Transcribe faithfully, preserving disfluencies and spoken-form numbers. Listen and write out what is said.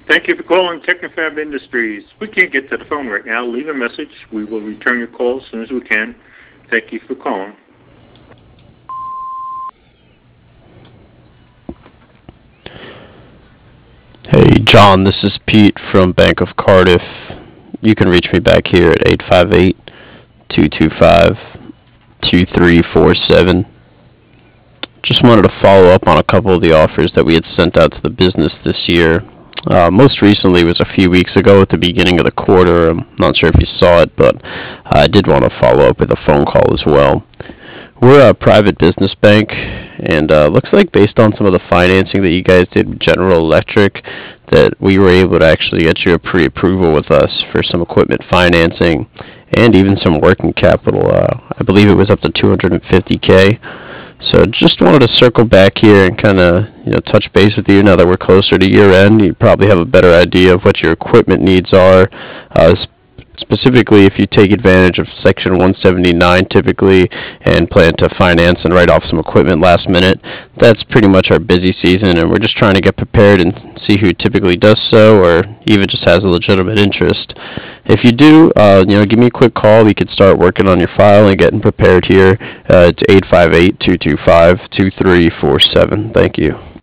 Thank you for calling Technofab Industries. We can't get to the phone right now. Leave a message. We will return your call as soon as we can. Thank you for calling. Hey, John, this is Pete from Bank of Cardiff. You can reach me back here at eight five eight, two two five, two three four seven. Just wanted to follow up on a couple of the offers that we had sent out to the business this year. Uh, most recently was a few weeks ago at the beginning of the quarter. I'm not sure if you saw it, but I did want to follow up with a phone call as well. We're a private business bank, and uh, looks like based on some of the financing that you guys did with General Electric, that we were able to actually get you a pre-approval with us for some equipment financing and even some working capital. Uh, I believe it was up to two hundred fifty K. So just wanted to circle back here and kind of you know touch base with you now that we're closer to year end. You probably have a better idea of what your equipment needs are. Uh, Specifically, if you take advantage of Section one seventy-nine typically and plan to finance and write off some equipment last minute, that's pretty much our busy season, and we're just trying to get prepared and see who typically does so or even just has a legitimate interest. If you do, uh, you know, give me a quick call. We could start working on your file and getting prepared here. Uh, it's eight five eight, two two five, two three four seven. Thank you.